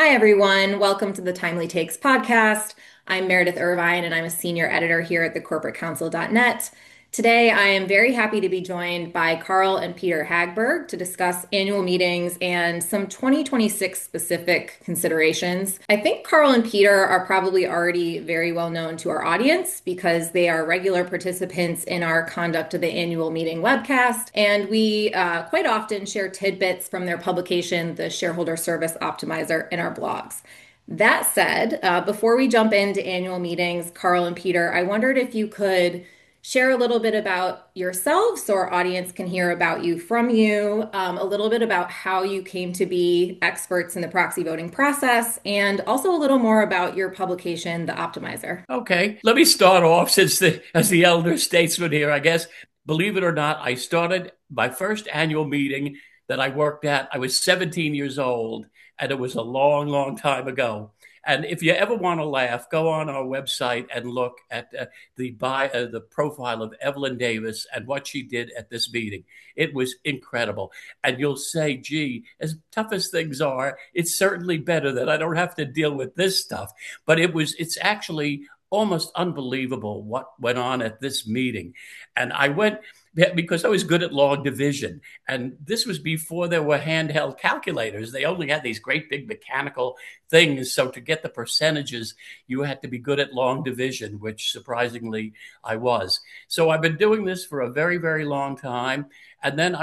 Hi, everyone. Welcome to the Timely Takes podcast. I'm Meredith Irvine, and I'm a senior editor here at thecorporatecouncil.net. Today, I am very happy to be joined by Carl and Peter Hagberg to discuss annual meetings and some 2026 specific considerations. I think Carl and Peter are probably already very well known to our audience because they are regular participants in our Conduct of the Annual Meeting webcast, and we quite often share tidbits from their publication, The Shareholder Service Optimizer, in our blogs. That said, before we jump into annual meetings, Carl and Peter, I wondered if you could share a little bit about yourselves so our audience can hear about you from you, a little bit about how you came to be experts in the proxy voting process, and also a little more about your publication, The Optimizer. Okay, let me start off as the elder statesman here, I guess. Believe it or not, I started my first annual meeting that I worked at. I was 17 years old, and it was a long, long time ago. And if you ever want to laugh, go on our website and look at the profile of Evelyn Davis and what she did at this meeting. It was incredible, and you'll say, "Gee, as tough as things are, it's certainly better that I don't have to deal with this stuff." But it's actually almost unbelievable what went on at this meeting. And I went because I was good at long division. And this was before there were handheld calculators. They only had these great big mechanical things. So to get the percentages, you had to be good at long division, which surprisingly I was. So I've been doing this for a very, very long time. And then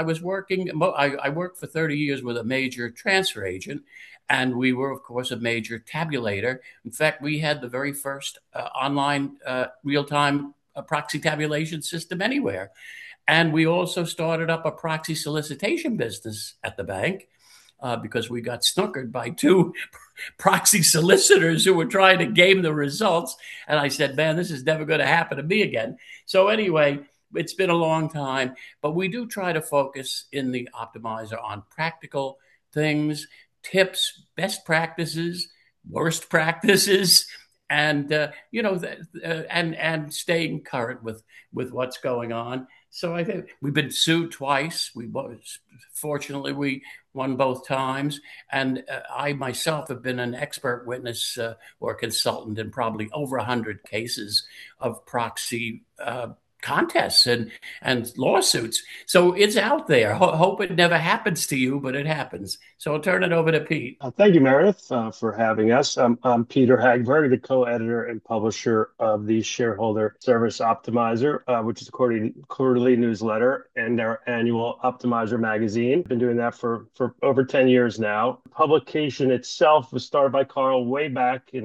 I worked for 30 years with a major transfer agent. And we were, of course, a major tabulator. In fact, we had the very first online real time proxy tabulation system anywhere. And we also started up a proxy solicitation business at the bank because we got snookered by two proxy solicitors who were trying to game the results. And I said, man, this is never going to happen to me again. So anyway, it's been a long time, but we do try to focus in the optimizer on practical things, tips, best practices, worst practices, and and staying current with what's going on. So I think we've been sued twice. Fortunately we won both times, and I myself have been an expert witness or consultant in probably over 100 cases of proxy contests and lawsuits. So it's out there. Hope it never happens to you, but it happens. So I'll turn it over to Pete. Thank you, Meredith, for having us. I'm Peter Hagberg, the co-editor and publisher of the Shareholder Service Optimizer, which is a quarterly newsletter, and our annual Optimizer magazine. Been doing that for over 10 years now. The publication itself was started by Carl way back in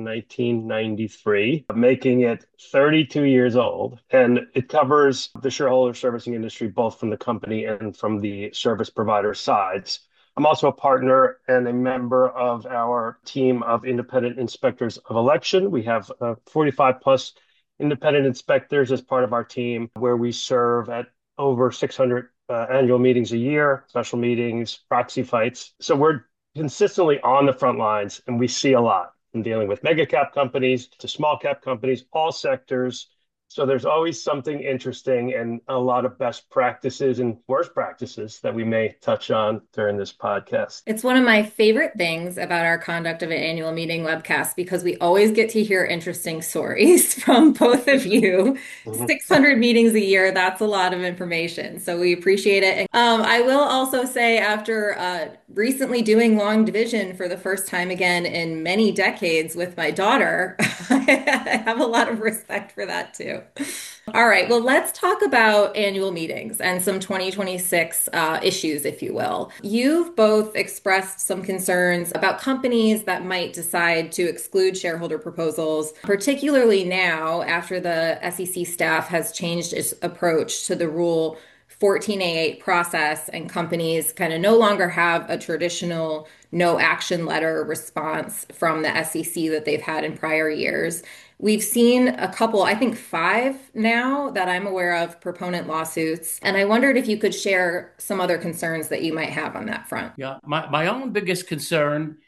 1993, making it 32 years old, and it covers the shareholder servicing industry, both from the company and from the service provider sides. I'm also a partner and a member of our team of independent inspectors of election. We have 45 plus independent inspectors as part of our team, where we serve at over 600 annual meetings a year, special meetings, proxy fights. So we're consistently on the front lines, and we see a lot in dealing with mega cap companies to small cap companies, all sectors. So there's always something interesting and a lot of best practices and worst practices that we may touch on during this podcast. It's one of my favorite things about our Conduct of an Annual Meeting webcast because we always get to hear interesting stories from both of you. Mhm. 600 meetings a year, that's a lot of information. So we appreciate it. I will also say, after recently doing long division for the first time again in many decades with my daughter, I have a lot of respect for that too. All right, well, let's talk about annual meetings and some 2026 issues, if you will. You've both expressed some concerns about companies that might decide to exclude shareholder proposals, particularly now after the SEC staff has changed its approach to the Rule 14A8 process, and companies kind of no longer have a traditional no action letter response from the SEC that they've had in prior years. We've seen a couple, I think five now that I'm aware of, proponent lawsuits. And I wondered if you could share some other concerns that you might have on that front. Yeah, my own biggest concern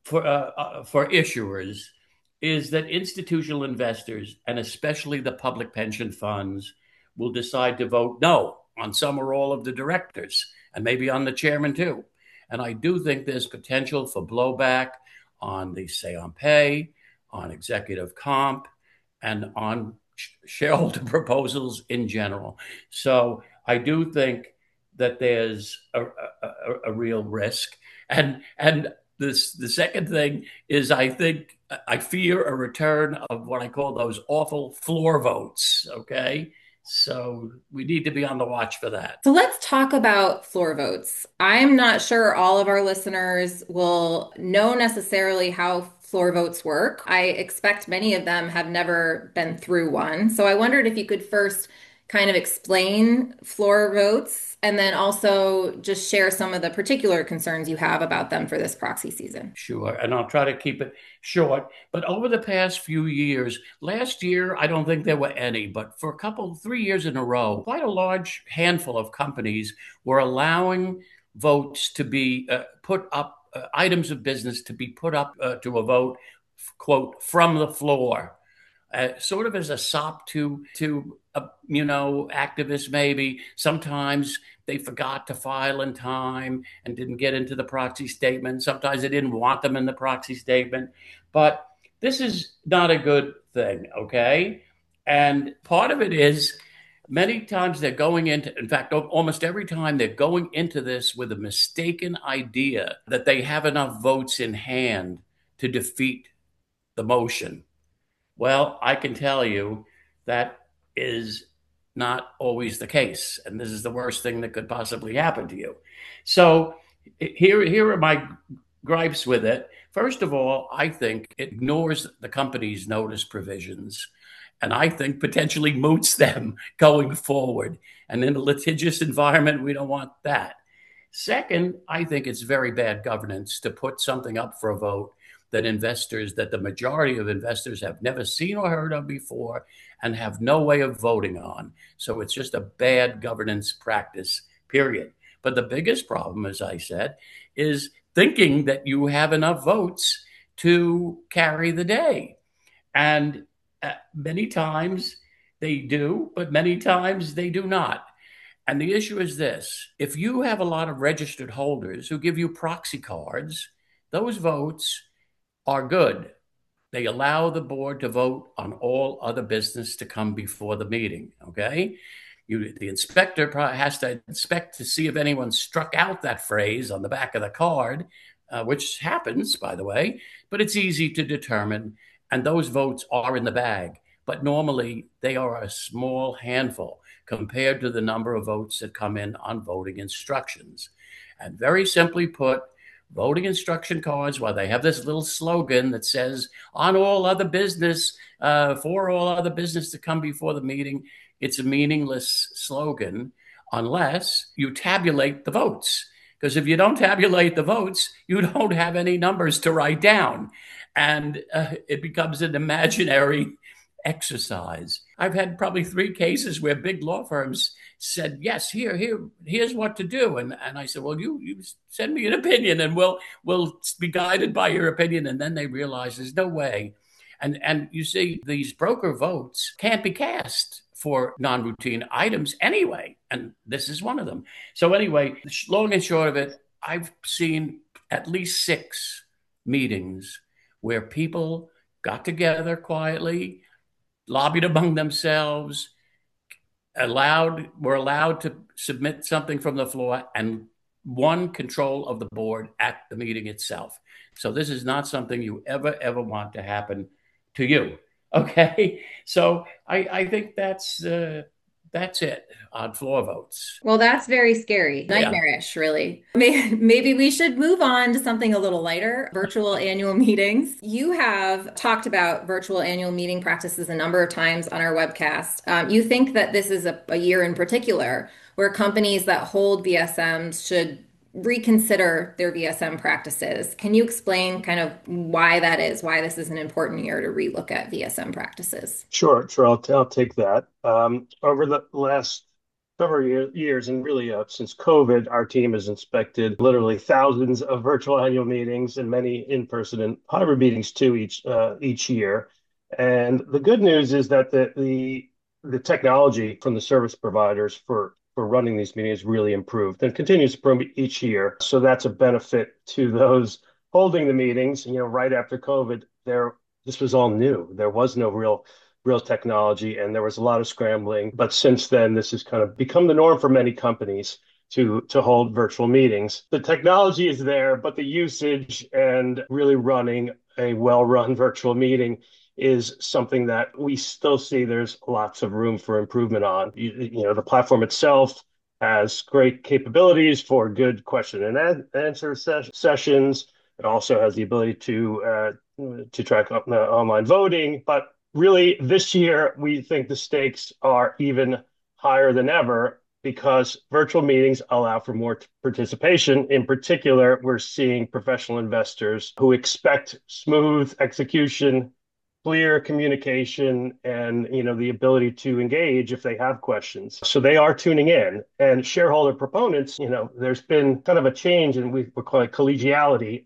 for issuers is that institutional investors, and especially the public pension funds, will decide to vote no on some or all of the directors, and maybe on the chairman too. And I do think there's potential for blowback on the say on pay, on executive comp, and on shareholder proposals in general. So I do think that there's a real risk. And this the second thing is I fear a return of what I call those awful floor votes. Okay. So we need to be on the watch for that. So let's talk about floor votes. I'm not sure all of our listeners will know necessarily how floor votes work. I expect many of them have never been through one. So I wondered if you could first kind of explain floor votes and then also just share some of the particular concerns you have about them for this proxy season. Sure. And I'll try to keep it short. But over the past few years, last year, I don't think there were any, but for 3 years in a row, quite a large handful of companies were allowing votes to be put up, items of business to be put up to a vote, quote, from the floor. Sort of as a sop to activists. Maybe sometimes they forgot to file in time and didn't get into the proxy statement. Sometimes they didn't want them in the proxy statement. But this is not a good thing, okay? And part of it is many times they're going into, in fact, almost every time they're going into this with a mistaken idea that they have enough votes in hand to defeat the motion. Well, I can tell you that is not always the case. And this is the worst thing that could possibly happen to you. So here are my gripes with it. First of all, I think it ignores the company's notice provisions. And I think potentially moots them going forward. And in a litigious environment, we don't want that. Second, I think it's very bad governance to put something up for a vote that the majority of investors have never seen or heard of before and have no way of voting on. So it's just a bad governance practice, period. But the biggest problem, as I said, is thinking that you have enough votes to carry the day. And many times they do, but many times they do not. And the issue is this: if you have a lot of registered holders who give you proxy cards, those votes are good. They allow the board to vote on all other business to come before the meeting, okay? The inspector probably has to inspect to see if anyone struck out that phrase on the back of the card, which happens, by the way, but it's easy to determine, and those votes are in the bag. But normally, they are a small handful compared to the number of votes that come in on voting instructions. And very simply put, voting instruction cards, while they have this little slogan that says on all other business, for all other business to come before the meeting, it's a meaningless slogan unless you tabulate the votes. Because if you don't tabulate the votes, you don't have any numbers to write down. And it becomes an imaginary exercise. I've had probably 3 cases where big law firms said, yes, here's what to do. And I said, well, you send me an opinion and we'll be guided by your opinion. And then they realize there's no way. And you see, these broker votes can't be cast for non-routine items anyway. And this is one of them. So anyway, long and short of it, I've seen at least 6 meetings where people got together quietly, lobbied among themselves, were allowed to submit something from the floor, and won control of the board at the meeting itself. So this is not something you ever want to happen to you. Okay, so I think that's it on floor votes. Well, that's very scary, nightmarish, really. Maybe we should move on to something a little lighter, virtual annual meetings. You have talked about virtual annual meeting practices a number of times on our webcast. You think that this is a year in particular where companies that hold VSMs should reconsider their VSM practices. Can you explain kind of why that is, why this is an important year to relook at VSM practices? Sure. I'll take that. Over the last several years, and really since COVID, our team has inspected literally thousands of virtual annual meetings and many in-person and hybrid meetings too each year. And the good news is that the technology from the service providers for running these meetings really improved and continues to improve each year. So that's a benefit to those holding the meetings, right after COVID, this was all new. There was no real technology, and there was a lot of scrambling. But since then, this has kind of become the norm for many companies to hold virtual meetings. The technology is there, but the usage and really running a well-run virtual meeting is something that we still see there's lots of room for improvement on. The platform itself has great capabilities for good question and answer sessions. It also has the ability to track online voting. But really, this year, we think the stakes are even higher than ever because virtual meetings allow for more participation. In particular, we're seeing professional investors who expect smooth execution, clear communication, and the ability to engage if they have questions. So they are tuning in. And shareholder proponents, there's been kind of a change, and we call it collegiality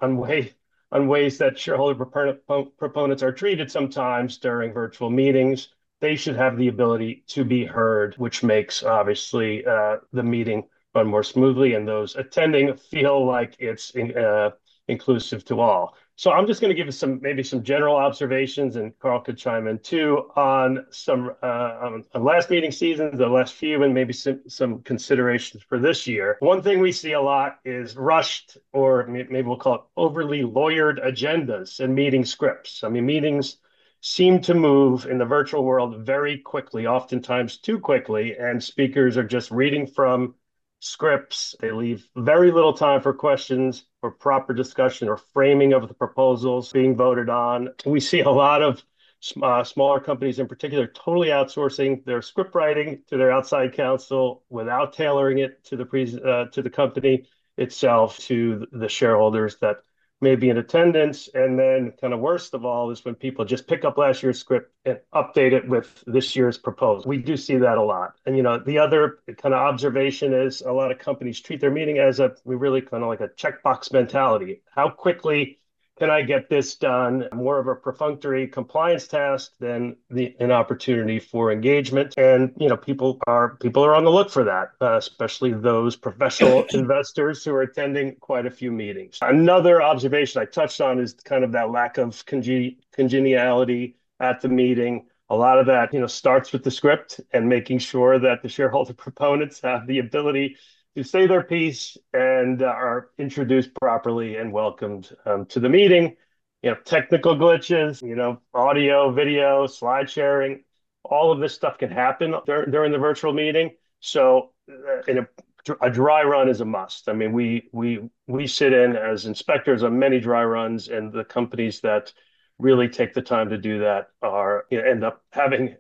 on ways that shareholder proponents are treated sometimes during virtual meetings. They should have the ability to be heard, which makes obviously the meeting run more smoothly, and those attending feel like it's inclusive to all. So I'm just going to give maybe some general observations, and Carl could chime in too on some on last meeting seasons, the last few, and maybe some considerations for this year. One thing we see a lot is rushed, or maybe we'll call it overly lawyered agendas and meeting scripts. I mean, meetings seem to move in the virtual world very quickly, oftentimes too quickly, and speakers are just reading from scripts. They leave very little time for questions or proper discussion or framing of the proposals being voted on. We see a lot of smaller companies in particular totally outsourcing their script writing to their outside counsel without tailoring it to the company itself, to the shareholders that may be in attendance. And then kind of worst of all is when people just pick up last year's script and update it with this year's proposal. We do see that a lot. And, the other kind of observation is a lot of companies treat their meeting as we really kind of like a checkbox mentality. How quickly can I get this done? More of a perfunctory compliance task than an opportunity for engagement. And people are on the look for that, especially those professional investors who are attending quite a few meetings. Another observation I touched on is kind of that lack of congeniality at the meeting. A lot of that, starts with the script and making sure that the shareholder proponents have the ability to say their piece and are introduced properly and welcomed to the meeting. Technical glitches, audio, video, slide sharing, all of this stuff can happen during the virtual meeting. So a dry run is a must. I mean, we sit in as inspectors on many dry runs, and the companies that really take the time to do that are end up having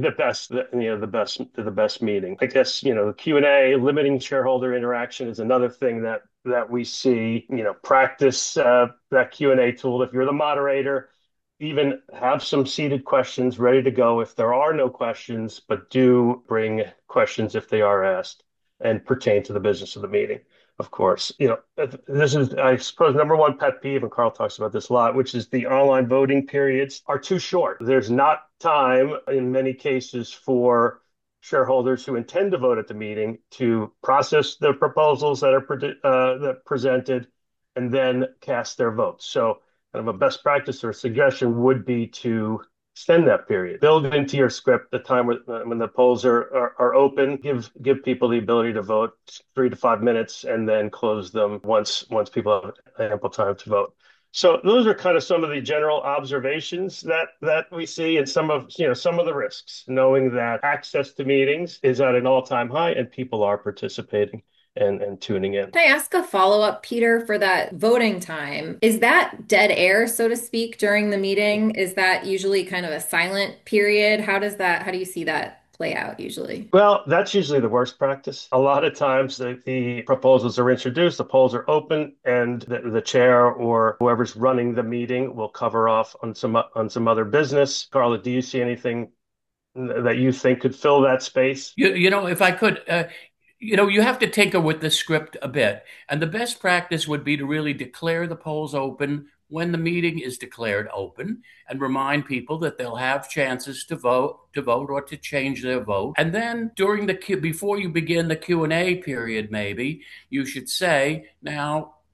the best meeting. I guess the Q&A, limiting shareholder interaction is another thing that we see. Practice that Q&A tool. If you're the moderator, even have some seated questions ready to go if there are no questions, but do bring questions if they are asked and pertain to the business of the meeting. Of course, this is, I suppose, number one pet peeve, and Carl talks about this a lot, which is the online voting periods are too short. There's not time in many cases for shareholders who intend to vote at the meeting to process the proposals that are presented and then cast their votes. So kind of a best practice or a suggestion would be to extend that period. Build into your script the time when the polls are open. Give people the ability to vote 3 to 5 minutes, and then close them once people have ample time to vote. So those are kind of some of the general observations that we see, and some of the risks, knowing that access to meetings is at an all-time high and people are participating and tuning in. Can I ask a follow-up, Peter, for that voting time? Is that dead air, so to speak, during the meeting? Is that usually kind of a silent period? How do you see that play out usually? Well, that's usually the worst practice. A lot of times the proposals are introduced, the polls are open, and the chair or whoever's running the meeting will cover off on some other business. Carla, do you see anything that you think could fill that space? If I could, you have to tinker with the script a bit. And the best practice would be to really declare the polls open when the meeting is declared open, and remind people that they'll have chances to vote or to change their vote. And then before you begin the Q&A period, maybe you should say, now,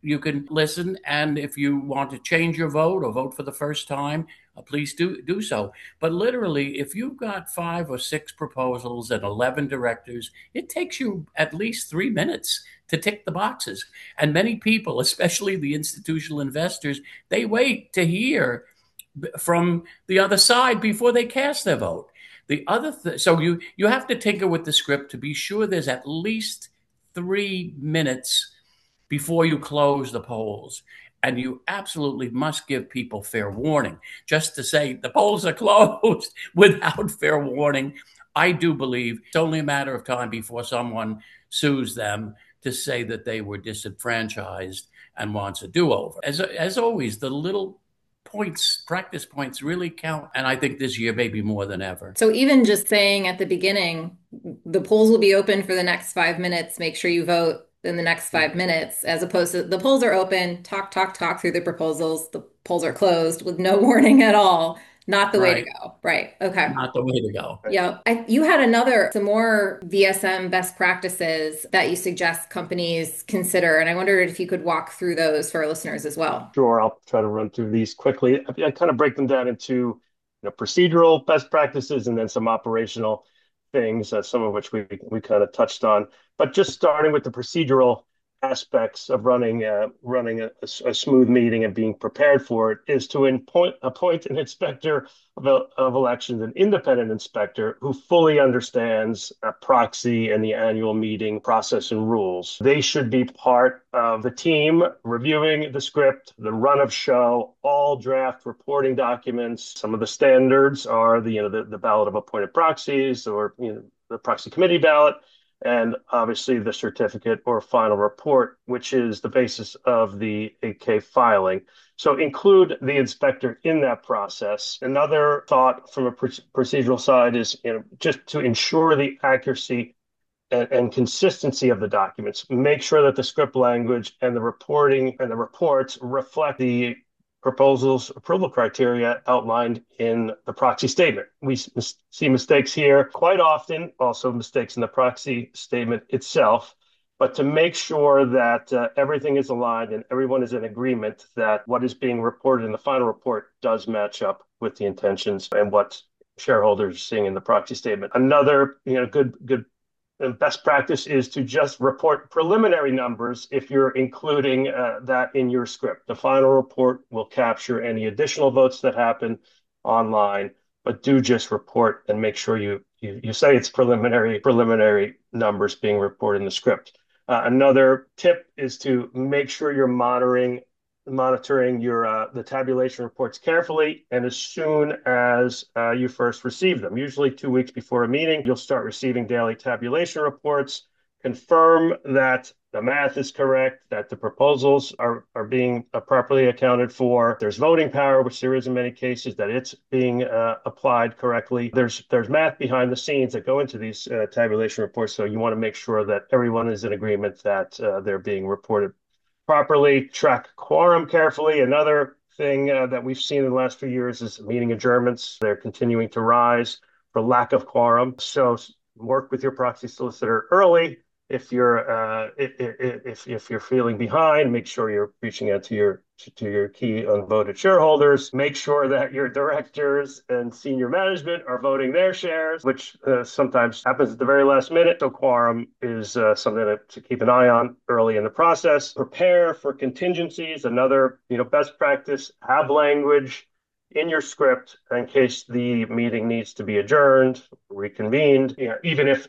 you can listen. And if you want to change your vote or vote for the first time, please do so. But literally, if you've got 5 or 6 proposals and 11 directors, it takes you at least 3 minutes to tick the boxes. And many people, especially the institutional investors, they wait to hear from the other side before they cast their vote. So you have to tinker with the script to be sure there's at least 3 minutes before you close the polls. And you absolutely must give people fair warning. Just to say the polls are closed without fair warning, I do believe it's only a matter of time before someone sues them to say that they were disenfranchised and wants a do-over. As always, the little practice points really count. And I think this year, maybe more than ever. So even just saying at the beginning, the polls will be open for the next 5 minutes, make sure you vote in the next 5 minutes, as opposed to the polls are open, talk through the proposals, the polls are closed with no warning at all. Not the way to go. Right. Okay. Not the way to go. Yeah. You had some more VSM best practices that you suggest companies consider. And I wondered if you could walk through those for our listeners as well. Sure, I'll try to run through these quickly. I kind of break them down into procedural best practices and then some operational things, some of which we kind of touched on. But just starting with the procedural aspects of running a smooth meeting and being prepared for it is to appoint an inspector of elections, an independent inspector who fully understands proxy and the annual meeting process and rules. They should be part of the team reviewing the script, the run of show, all draft reporting documents. Some of the standards are the ballot of appointed proxies, or the proxy committee ballot, and obviously the certificate or final report, which is the basis of the 8K filing. So include the inspector in that process. Another thought from a procedural side is just to ensure the accuracy and consistency of the documents. Make sure that the script language and the reporting and the reports reflect the proposals approval criteria outlined in the proxy statement. We see mistakes here quite often, also mistakes in the proxy statement itself. But to make sure that everything is aligned and everyone is in agreement that what is being reported in the final report does match up with the intentions and what shareholders are seeing in the proxy statement. Another good best practice is to just report preliminary numbers if you're including that in your script. The final report will capture any additional votes that happen online, but do just report and make sure you say it's preliminary numbers being reported in the script. Another tip is to make sure you're monitoring your the tabulation reports carefully, and as soon as you first receive them, usually 2 weeks before a meeting, you'll start receiving daily tabulation reports. Confirm that the math is correct, that the proposals are being properly accounted for. There's voting power, which there is in many cases, that it's being applied correctly. There's math behind the scenes that go into these tabulation reports, so you want to make sure that everyone is in agreement that they're being reported properly. Track quorum carefully. Another thing that we've seen in the last few years is meeting adjournments. They're continuing to rise for lack of quorum. So work with your proxy solicitor early. If you're feeling behind, make sure you're reaching out to your key unvoted shareholders. Make sure that your directors and senior management are voting their shares, which sometimes happens at the very last minute. So quorum is something to keep an eye on early in the process. Prepare for contingencies. Another best practice: have language in your script in case the meeting needs to be adjourned, reconvened. Even if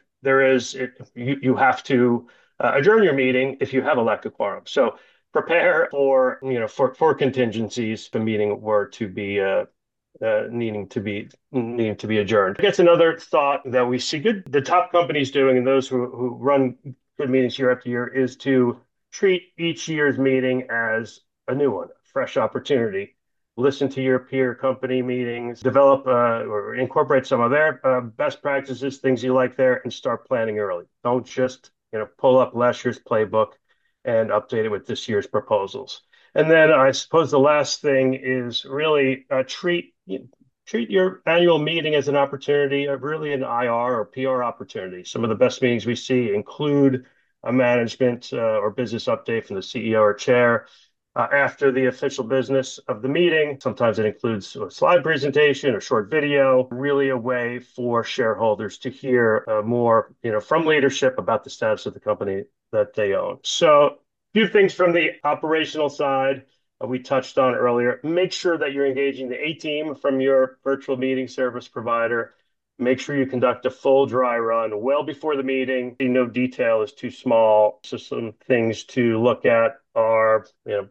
you have to adjourn your meeting if you have a lack of quorum. So prepare for contingencies if the meeting were to be needing to be adjourned. I guess another thought that we see the top companies doing, and those who run good meetings year after year, is to treat each year's meeting as a new one, a fresh opportunity. Listen to your peer company meetings, develop or incorporate some of their best practices, things you like there, and start planning early. Don't just pull up last year's playbook and update it with this year's proposals. And then I suppose the last thing is really treat your annual meeting as an opportunity, really an IR or PR opportunity. Some of the best meetings we see include a management or business update from the CEO or chair. After the official business of the meeting, sometimes it includes a slide presentation, a short video, really a way for shareholders to hear more, from leadership about the status of the company that they own. So, a few things from the operational side we touched on earlier. Make sure that you're engaging the A team from your virtual meeting service provider. Make sure you conduct a full dry run well before the meeting. No detail is too small. So some things to look at are,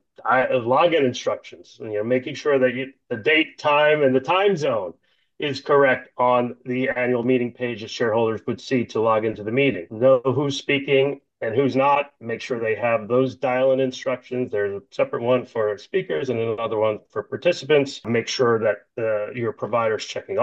login instructions. Making sure that the date, time, and the time zone is correct on the annual meeting page that shareholders would see to log into the meeting. Know who's speaking and who's not. Make sure they have those dial-in instructions. There's a separate one for speakers and another one for participants. Make sure that your provider is checking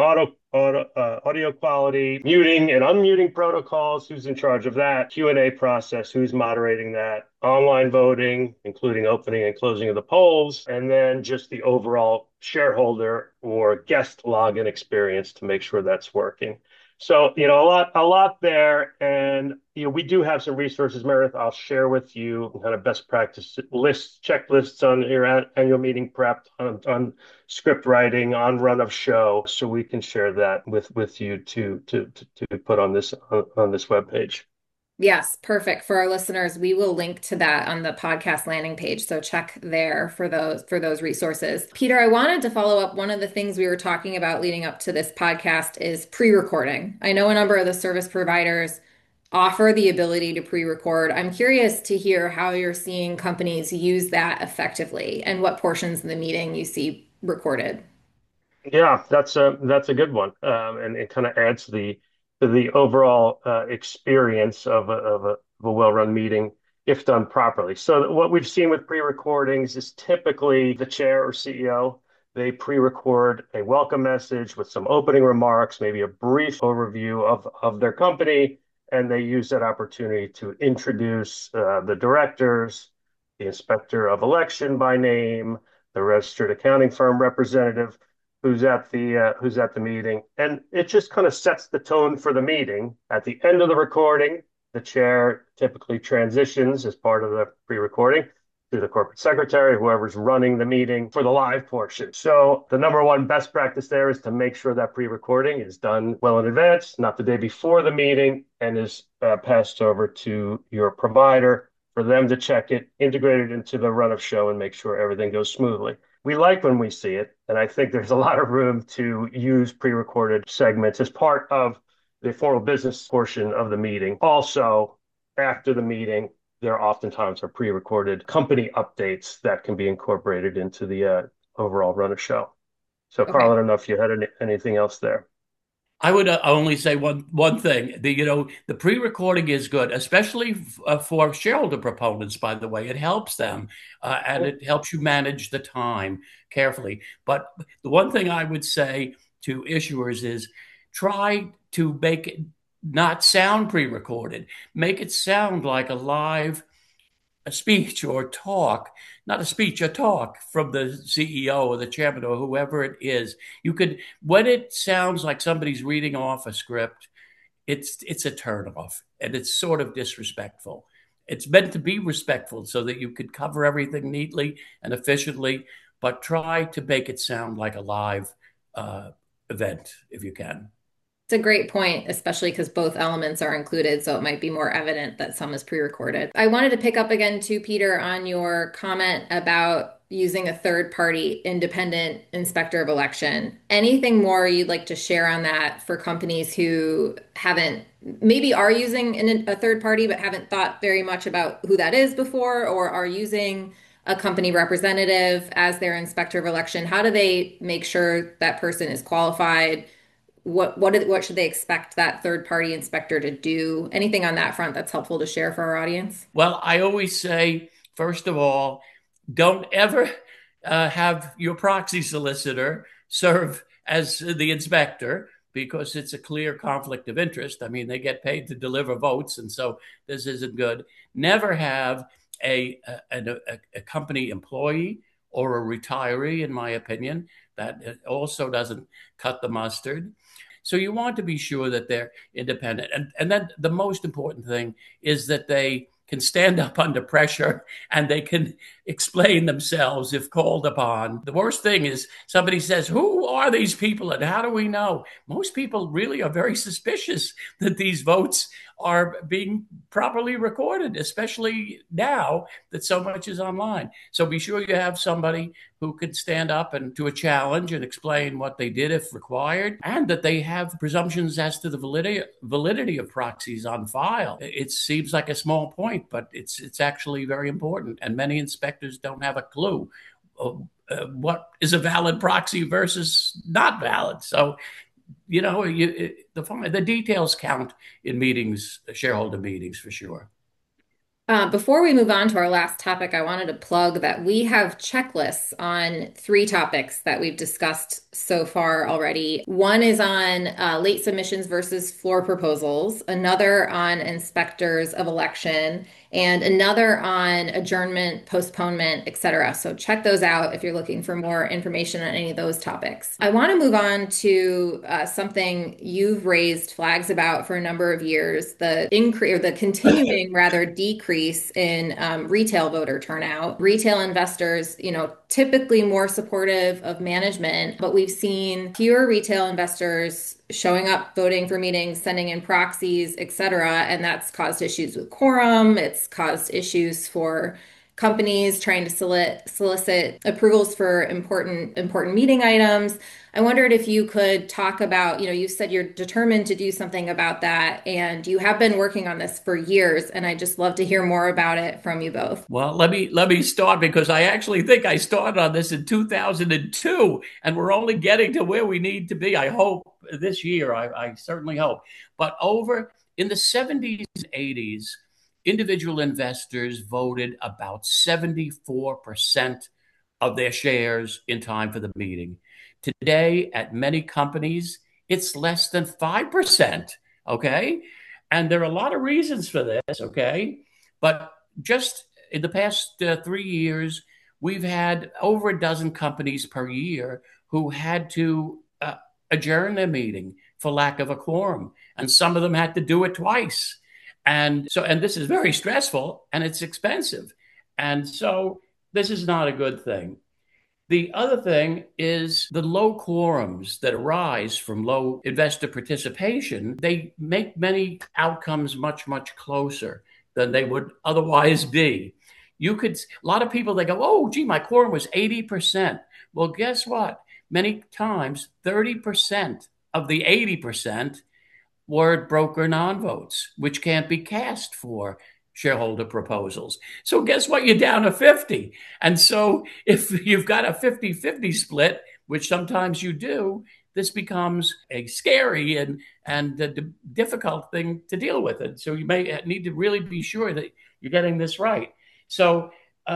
audio quality, muting and unmuting protocols, who's in charge of that, Q&A process, who's moderating that, online voting, including opening and closing of the polls, and then just the overall shareholder or guest login experience to make sure that's working. So, a lot there. And, we do have some resources, Meredith, I'll share with you kind of best practice lists, checklists on your annual meeting prep, on script writing, on run of show. So we can share that with you to put on this webpage. Yes, perfect. For our listeners, we will link to that on the podcast landing page. So check there for those resources. Peter, I wanted to follow up. One of the things we were talking about leading up to this podcast is pre-recording. I know a number of the service providers offer the ability to pre-record. I'm curious to hear how you're seeing companies use that effectively and what portions of the meeting you see recorded. Yeah, that's a good one, and it kind of adds to the overall experience of a well-run meeting if done properly. So what we've seen with pre-recordings is typically the chair or CEO, they pre-record a welcome message with some opening remarks, maybe a brief overview of their company, and they use that opportunity to introduce the directors, the inspector of election by name, the registered accounting firm representative who's at the meeting, and it just kind of sets the tone for the meeting. At the end of the recording, the chair typically transitions as part of the pre-recording to the corporate secretary, whoever's running the meeting for the live portion. So the number one best practice there is to make sure that pre-recording is done well in advance, not the day before the meeting, and is passed over to your provider for them to check it, integrate it into the run of show, and make sure everything goes smoothly. We like when we see it, and I think there's a lot of room to use pre-recorded segments as part of the formal business portion of the meeting. Also, after the meeting, there oftentimes are pre-recorded company updates that can be incorporated into the overall run of show. So, Carl, I Okay. don't know if you had anything else there. I would only say one thing. The pre-recording is good, especially for shareholder proponents. By the way, it helps them, and it helps you manage the time carefully. But the one thing I would say to issuers is try to make it not sound pre-recorded. Make it sound like a speech or talk, not a speech, a talk from the CEO or the chairman or whoever it is. You could, when it sounds like somebody's reading off a script, it's a turnoff and it's sort of disrespectful. It's meant to be respectful so that you could cover everything neatly and efficiently, but try to make it sound like a live event if you can. It's a great point, especially because both elements are included, so it might be more evident that some is pre-recorded. I wanted to pick up again too, Peter, on your comment about using a third-party independent inspector of election. Anything more you'd like to share on that for companies who haven't, maybe are using a third party but haven't thought very much about who that is before, or are using a company representative as their inspector of election? How do they make sure that person is qualified? What should they expect that third party inspector to do? Anything on that front that's helpful to share for our audience? Well, I always say, first of all, don't ever have your proxy solicitor serve as the inspector because it's a clear conflict of interest. I mean, they get paid to deliver votes, and so this isn't good. Never have a company employee or a retiree, in my opinion. That also doesn't cut the mustard. So you want to be sure that they're independent. And then the most important thing is that they can stand up under pressure and they can explain themselves if called upon. The worst thing is somebody says, who are these people and how do we know? Most people really are very suspicious that these votes are being properly recorded, especially now that so much is online. So be sure you have somebody who can stand up and to a challenge and explain what they did if required, and that they have presumptions as to the validity of proxies on file. It seems like a small point, but it's actually very important, and many inspectors don't have a clue what is a valid proxy versus not valid. So the details count in meetings, shareholder meetings, for sure. Before we move on to our last topic, I wanted to plug that we have checklists on 3 topics that we've discussed so far already. One is on late submissions versus floor proposals, another on inspectors of election, and another on adjournment, postponement, etc. So check those out if you're looking for more information on any of those topics. I want to move on to something you've raised flags about for a number of years, the increase or the continuing rather decrease in retail voter turnout. Retail investors, typically more supportive of management, but we've seen fewer retail investors showing up, voting for meetings, sending in proxies, etc. And that's caused issues with quorum. It's caused issues for companies trying to solicit approvals for important meeting items. I wondered if you could talk about, you said you're determined to do something about that, and you have been working on this for years, and I'd just love to hear more about it from you both. Well, let me start, because I actually think I started on this in 2002, and we're only getting to where we need to be. I hope this year, I certainly hope. But over in the 70s and 80s, individual investors voted about 74% of their shares in time for the meeting. Today, at many companies, it's less than 5%, okay? And there are a lot of reasons for this, okay? But just in the past 3 years, we've had over a dozen companies per year who had to adjourn their meeting for lack of a quorum. And some of them had to do it twice. And this is very stressful and it's expensive. And so this is not a good thing. The other thing is the low quorums that arise from low investor participation. They make many outcomes much, much closer than they would otherwise be. A lot of people, they go, oh, gee, my quorum was 80%. Well, guess what? Many times, 30% of the 80% were broker non-votes, which can't be cast for shareholder proposals. So guess what? You're down to 50. And so if you've got a 50-50 split, which sometimes you do, this becomes a scary and a difficult thing to deal with. And so you may need to really be sure that you're getting this right. So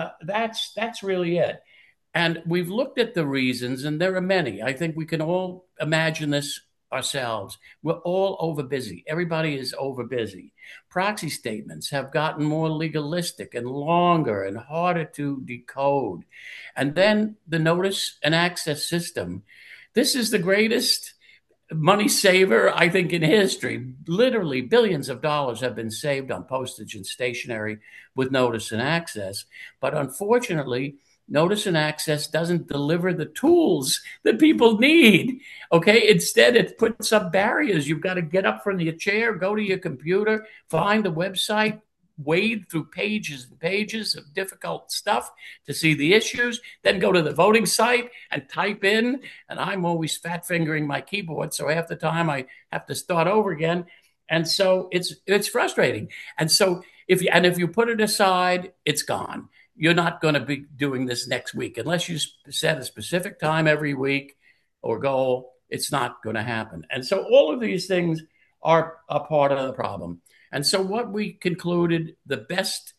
that's really it. And we've looked at the reasons, and there are many. I think we can all imagine this ourselves. We're all over busy. Everybody is over busy. Proxy statements have gotten more legalistic and longer and harder to decode. And then the notice and access system. This is the greatest money saver, I think, in history. Literally billions of dollars have been saved on postage and stationery with notice and access. But unfortunately, notice and access doesn't deliver the tools that people need. Okay. Instead, it puts up barriers. You've got to get up from your chair, go to your computer, find the website, wade through pages and pages of difficult stuff to see the issues, then go to the voting site and type in. And I'm always fat fingering my keyboard, so half the time I have to start over again. And so it's frustrating. And so if you put it aside, it's gone. You're not going to be doing this next week unless you set a specific time every week or goal. It's not going to happen. And so all of these things are a part of the problem. And so what we concluded, the best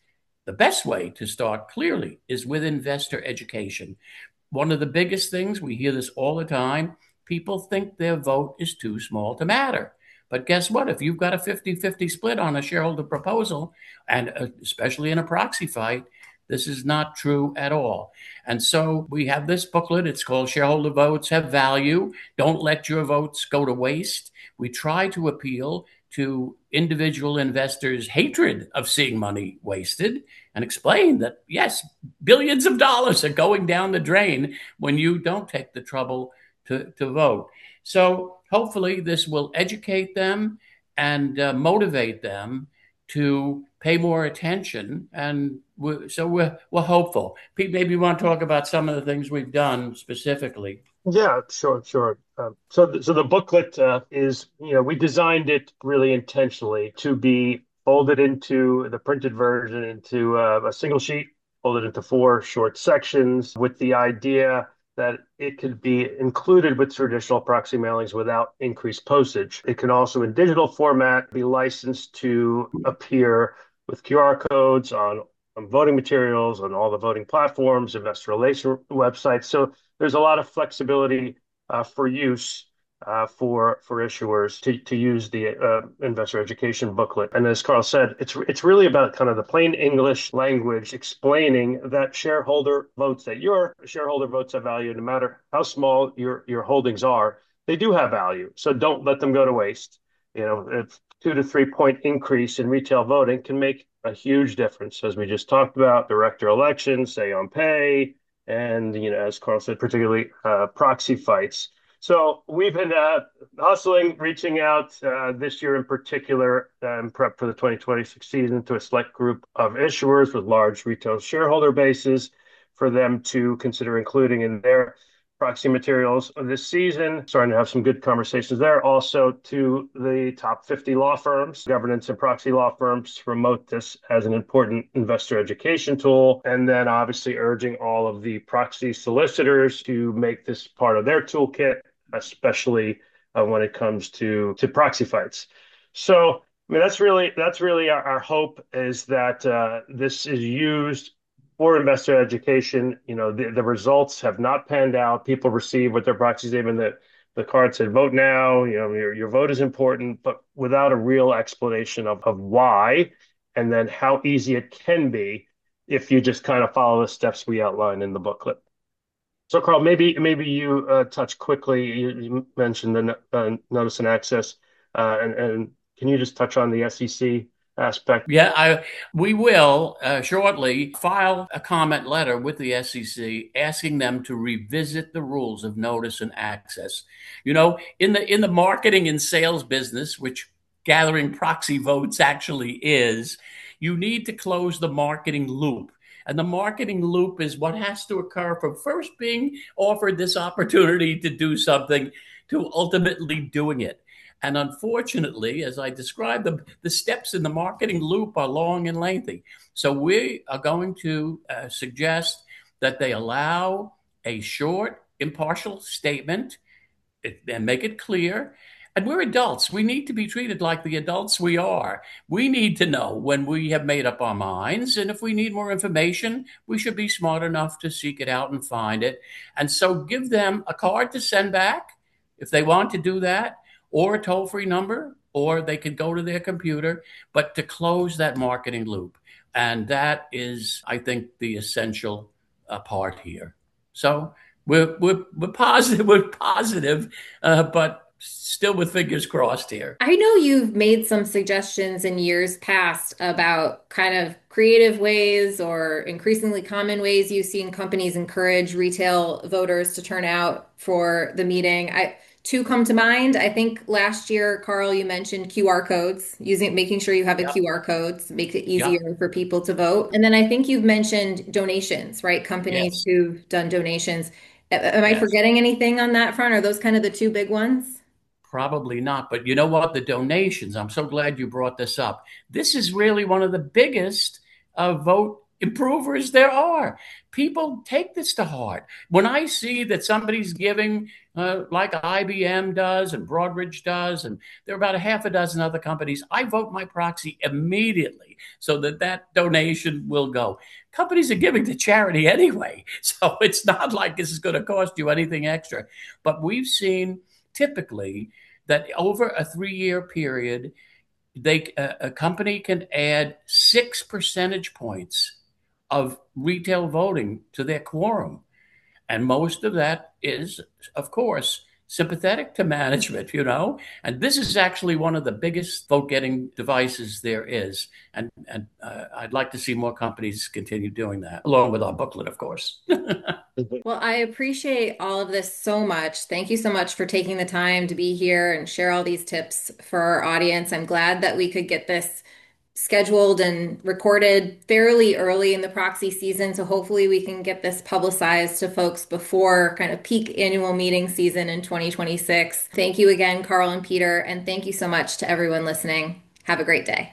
way to start clearly is with investor education. One of the biggest things, we hear this all the time, people think their vote is too small to matter. But guess what? If you've got a 50-50 split on a shareholder proposal, and especially in a proxy fight, this is not true at all. And so we have this booklet. It's called Shareholder Votes Have Value. Don't let your votes go to waste. We try to appeal to individual investors' hatred of seeing money wasted and explain that, yes, billions of dollars are going down the drain when you don't take the trouble to vote. So hopefully this will educate them and motivate them to pay more attention. And we're hopeful. Pete, maybe you want to talk about some of the things we've done specifically. Yeah, sure, sure. So the booklet is, we designed it really intentionally to be folded into the printed version into a single sheet, folded into four short sections, with the idea that it could be included with traditional proxy mailings without increased postage. It can also, in digital format, be licensed to appear with QR codes on voting materials, on all the voting platforms, investor relation websites. So there's a lot of flexibility for use for issuers to use the investor education booklet. And as Carl said, it's really about kind of the plain English language explaining that shareholder votes, that your shareholder votes have value, no matter how small your holdings are. They do have value, so don't let them go to waste. If 2 to 3 point increase in retail voting can make a huge difference, as we just talked about, director elections, say on pay, and as Carl said, particularly proxy fights. So we've been hustling, reaching out this year in particular, in prep for the 2026 season, to a select group of issuers with large retail shareholder bases for them to consider including in their proxy materials this season. Starting to have some good conversations there. Also to the top 50 law firms, governance and proxy law firms, to promote this as an important investor education tool. And then obviously urging all of the proxy solicitors to make this part of their toolkit, especially when it comes to proxy fights. So I mean, that's really our hope, is that this is used for investor education. The results have not panned out. People receive what their proxies, even the card said, vote now, your vote is important, but without a real explanation of why, and then how easy it can be if you just kind of follow the steps we outline in the booklet. So, Carl, maybe you touch quickly. You mentioned the notice and access, and can you just touch on the SEC aspect? Yeah, we will shortly file a comment letter with the SEC asking them to revisit the rules of notice and access. In the marketing and sales business, which gathering proxy votes actually is, you need to close the marketing loop. And the marketing loop is what has to occur from first being offered this opportunity to do something to ultimately doing it. And unfortunately, as I described, the steps in the marketing loop are long and lengthy. So we are going to suggest that they allow a short, impartial statement and make it clear. And we're adults. We need to be treated like the adults we are. We need to know when we have made up our minds. And if we need more information, we should be smart enough to seek it out and find it. And so give them a card to send back if they want to do that, or a toll-free number, or they could go to their computer, but to close that marketing loop. And that is, I think, the essential part here. So we're positive, but still with fingers crossed here. I know you've made some suggestions in years past about kind of creative ways or increasingly common ways you've seen companies encourage retail voters to turn out for the meeting. Two come to mind. I think last year, Carl, you mentioned QR codes, making sure you have a Yep. QR code makes it Yep. easier for people to vote. And then I think you've mentioned donations, right? Companies Yes. who've done donations. Am I Yes. forgetting anything on that front? Are those kind of the two big ones? Probably not. But you know what? The donations, I'm so glad you brought this up. This is really one of the biggest vote improvers there are. People take this to heart. When I see that somebody's giving, like IBM does and Broadridge does, and there are about a half a dozen other companies, I vote my proxy immediately so that donation will go. Companies are giving to charity anyway, so it's not like this is going to cost you anything extra. But we've seen typically that over a 3-year period, a company can add 6 percentage points of retail voting to their quorum. And most of that is, of course, sympathetic to management, and this is actually one of the biggest vote getting devices there is. And I'd like to see more companies continue doing that, along with our booklet, of course. Well, I appreciate all of this so much. Thank you so much for taking the time to be here and share all these tips for our audience. I'm glad that we could get this scheduled and recorded fairly early in the proxy season. So hopefully we can get this publicized to folks before kind of peak annual meeting season in 2026. Thank you again, Carl and Peter, and thank you so much to everyone listening. Have a great day.